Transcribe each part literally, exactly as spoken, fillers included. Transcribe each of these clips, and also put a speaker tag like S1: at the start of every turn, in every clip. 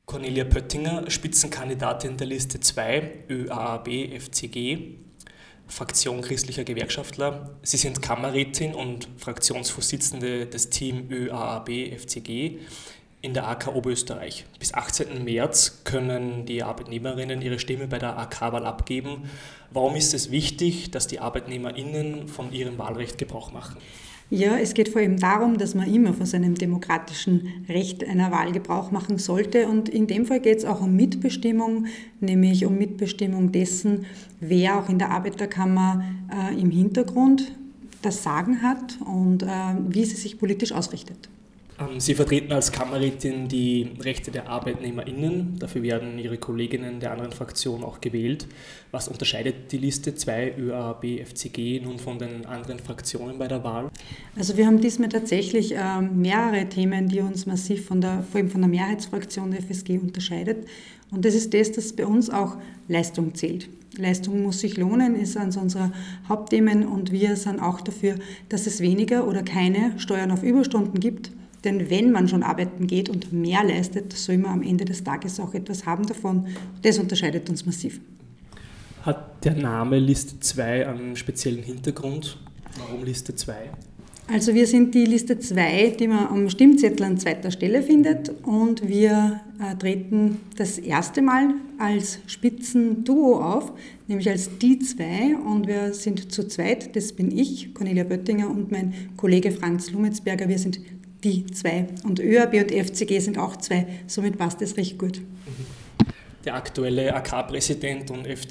S1: Cornelia Pöttinger, Spitzenkandidatin der Liste zwei, Ö A A B F C G, Fraktion Christlicher Gewerkschaftler. Sie sind Kammerrätin und Fraktionsvorsitzende des Team Ö A A B F C G in der A K Oberösterreich. Bis achtzehnten März können die Arbeitnehmerinnen ihre Stimme bei der A K-Wahl abgeben. Warum ist es wichtig, dass die ArbeitnehmerInnen von ihrem Wahlrecht Gebrauch machen?
S2: Ja, es geht vor allem darum, dass man immer von seinem demokratischen Recht einer Wahl Gebrauch machen sollte. Und in dem Fall geht es auch um Mitbestimmung, nämlich um Mitbestimmung dessen, wer auch in der Arbeiterkammer äh, im Hintergrund das Sagen hat und äh, wie sie sich politisch ausrichtet.
S1: Sie vertreten als Kammerrätin die Rechte der ArbeitnehmerInnen. Dafür werden Ihre Kolleginnen der anderen Fraktion auch gewählt. Was unterscheidet die Liste zwei Ö A A B F C G nun von den anderen Fraktionen bei der Wahl?
S2: Also wir haben diesmal tatsächlich äh, mehrere Themen, die uns massiv von der, vor allem von der Mehrheitsfraktion der F S G unterscheidet. Und das ist das, dass bei uns auch Leistung zählt. Leistung muss sich lohnen, ist eines unserer Hauptthemen und wir sind auch dafür, dass es weniger oder keine Steuern auf Überstunden gibt. Denn wenn man schon arbeiten geht und mehr leistet, soll man am Ende des Tages auch etwas haben davon. Das unterscheidet uns massiv.
S1: Hat der Name Liste zwei einen speziellen Hintergrund? Warum Liste zwei?
S2: Also wir sind die Liste zwei, die man am Stimmzettel an zweiter Stelle findet und wir äh, treten das erste Mal als Spitzenduo auf, nämlich als die zwei und wir sind zu zweit, das bin ich, Cornelia Pöttinger und mein Kollege Franz Lumetzberger, wir sind die zwei. Und Ö A B und F C G sind auch zwei, somit passt es recht gut.
S1: Der aktuelle A K-Präsident und F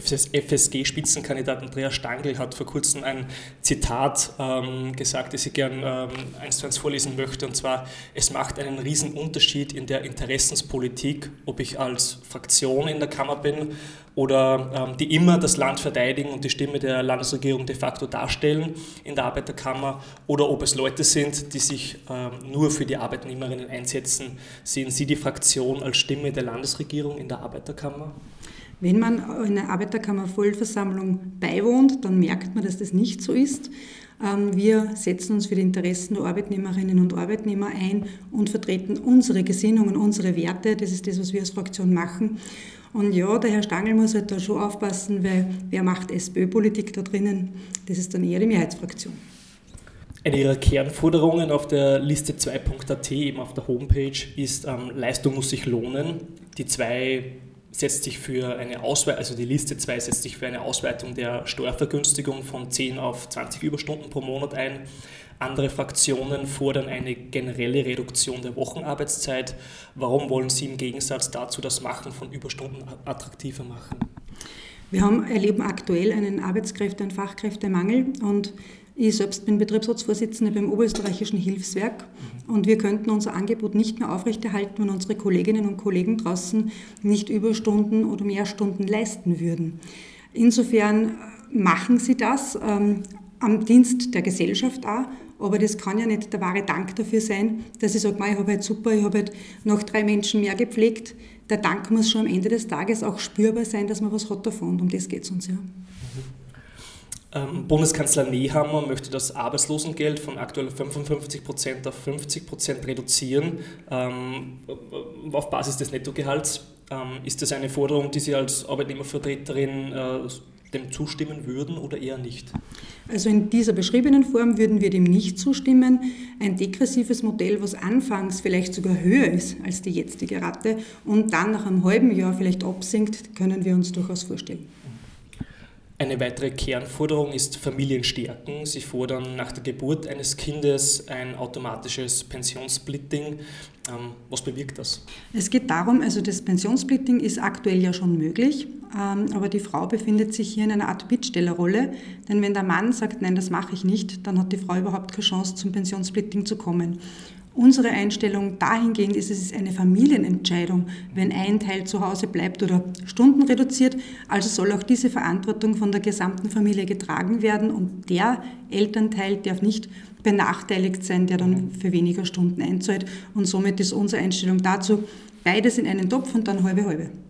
S1: S G-Spitzenkandidat Andreas Stangl hat vor kurzem ein Zitat ähm, gesagt, das ich gern ähm, eins zu eins vorlesen möchte, und zwar: Es macht einen riesen Unterschied in der Interessenspolitik, ob ich als Fraktion in der Kammer bin oder ähm, die immer das Land verteidigen und die Stimme der Landesregierung de facto darstellen in der Arbeiterkammer, oder ob es Leute sind, die sich ähm, nur für die Arbeitnehmerinnen einsetzen. Sehen Sie die Fraktion als Stimme der Landesregierung in der Arbeiterkammer?
S2: Wenn man in einer Arbeiterkammer-Vollversammlung beiwohnt, dann merkt man, dass das nicht so ist. Wir setzen uns für die Interessen der Arbeitnehmerinnen und Arbeitnehmer ein und vertreten unsere Gesinnungen, unsere Werte. Das ist das, was wir als Fraktion machen. Und ja, der Herr Stangl muss halt da schon aufpassen, weil wer macht SPÖ-Politik da drinnen? Das ist dann eher die Mehrheitsfraktion.
S1: Eine ihrer Kernforderungen auf der Liste zwei Punkt A T, eben auf der Homepage, ist, ähm, Leistung muss sich lohnen. Die zwei setzt sich für eine Ausweitung, also die Liste zwei setzt sich für eine Ausweitung der Steuervergünstigung von zehn auf zwanzig Überstunden pro Monat ein. Andere Fraktionen fordern eine generelle Reduktion der Wochenarbeitszeit. Warum wollen Sie im Gegensatz dazu das Machen von Überstunden attraktiver machen?
S2: Wir haben, erleben aktuell einen Arbeitskräfte- und Fachkräftemangel und ich selbst bin Betriebsratsvorsitzende beim Oberösterreichischen Hilfswerk und wir könnten unser Angebot nicht mehr aufrechterhalten, wenn unsere Kolleginnen und Kollegen draußen nicht Überstunden oder mehr Stunden leisten würden. Insofern machen sie das ähm, am Dienst der Gesellschaft auch, aber das kann ja nicht der wahre Dank dafür sein, dass ich sage, ich habe halt super, ich habe halt noch drei Menschen mehr gepflegt. Der Dank muss schon am Ende des Tages auch spürbar sein, dass man was hat davon, und um das geht es uns ja.
S1: Bundeskanzler Nehammer möchte das Arbeitslosengeld von aktuell fünfundfünfzig Prozent auf fünfzig Prozent reduzieren, ähm, auf Basis des Nettogehalts. Ähm, ist das eine Forderung, die Sie als Arbeitnehmervertreterin äh, dem zustimmen würden oder eher nicht?
S2: Also in dieser beschriebenen Form würden wir dem nicht zustimmen. Ein degressives Modell, was anfangs vielleicht sogar höher ist als die jetzige Rate und dann nach einem halben Jahr vielleicht absinkt, können wir uns durchaus vorstellen.
S1: Eine weitere Kernforderung ist Familien stärken. Sie fordern nach der Geburt eines Kindes ein automatisches Pensionssplitting. Ähm, was bewirkt das?
S2: Es geht darum, also das Pensionssplitting ist aktuell ja schon möglich, ähm, aber die Frau befindet sich hier in einer Art Bittstellerrolle, denn wenn der Mann sagt, nein, das mache ich nicht, dann hat die Frau überhaupt keine Chance, zum Pensionssplitting zu kommen. Unsere Einstellung dahingehend ist, es ist eine Familienentscheidung, wenn ein Teil zu Hause bleibt oder Stunden reduziert. Also soll auch diese Verantwortung von der gesamten Familie getragen werden und der Elternteil darf nicht benachteiligt sein, der dann für weniger Stunden einzahlt. Und somit ist unsere Einstellung dazu, beides in einen Topf und dann halbe halbe.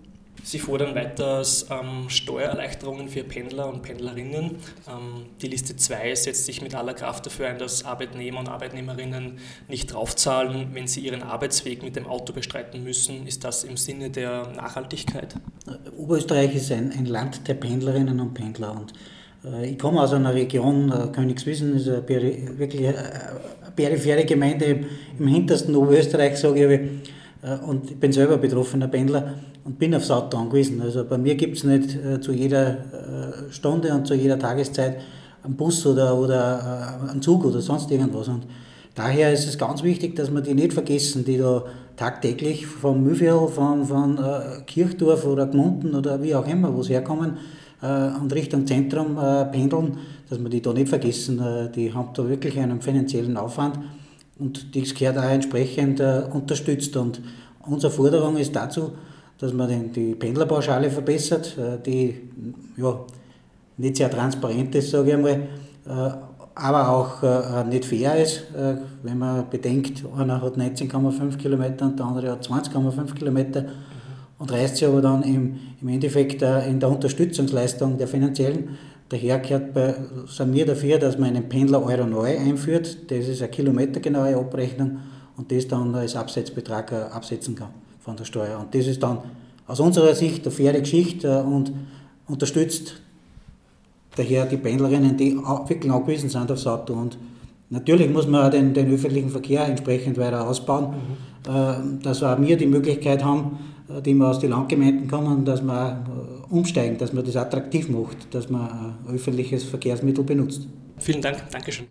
S1: Sie fordern weiters ähm, Steuererleichterungen für Pendler und Pendlerinnen. Ähm, die Liste zwei setzt sich mit aller Kraft dafür ein, dass Arbeitnehmer und Arbeitnehmerinnen nicht draufzahlen, wenn sie ihren Arbeitsweg mit dem Auto bestreiten müssen. Ist das im Sinne der Nachhaltigkeit?
S3: Oberösterreich ist ein, ein Land der Pendlerinnen und Pendler. Und, äh, ich komme aus einer Region, äh, Königswiesen ist eine peri- wirklich eine, eine periphere Gemeinde im, im hintersten Oberösterreich, sage ich. Und ich bin selber betroffener Pendler und bin aufs Auto angewiesen. Also bei mir gibt es nicht äh, zu jeder äh, Stunde und zu jeder Tageszeit einen Bus oder, oder äh, einen Zug oder sonst irgendwas. Und daher ist es ganz wichtig, dass wir die nicht vergessen, die da tagtäglich vom Mühlviertel, von, von äh, Kirchdorf oder Gmunden oder wie auch immer, wo sie herkommen äh, und Richtung Zentrum äh, pendeln, dass wir die da nicht vergessen. Äh, die haben da wirklich einen finanziellen Aufwand. Und das gehört auch entsprechend äh, unterstützt. Und unsere Forderung ist dazu, dass man den, die Pendlerpauschale verbessert, äh, die ja, nicht sehr transparent ist, sage ich einmal, äh, aber auch äh, nicht fair ist, äh, wenn man bedenkt, einer hat neunzehn Komma fünf Kilometer und der andere hat zwanzig Komma fünf Kilometer mhm. und reißt sich aber dann im, im Endeffekt äh, in der Unterstützungsleistung der finanziellen. Daher gehört bei, sind wir dafür, dass man einen Pendler Euro neu einführt. Das ist eine kilometergenaue Abrechnung und das dann als Absetzbetrag absetzen kann von der Steuer. Und das ist dann aus unserer Sicht eine faire Geschichte und unterstützt daher die Pendlerinnen, die wirklich angewiesen sind aufs Auto. Und natürlich muss man auch den, den öffentlichen Verkehr entsprechend weiter ausbauen, mhm. dass auch wir die Möglichkeit haben, die wir aus den Landgemeinden kommen, dass wir umsteigen, dass man das attraktiv macht, dass man ein öffentliches Verkehrsmittel benutzt.
S1: Vielen Dank, Dankeschön.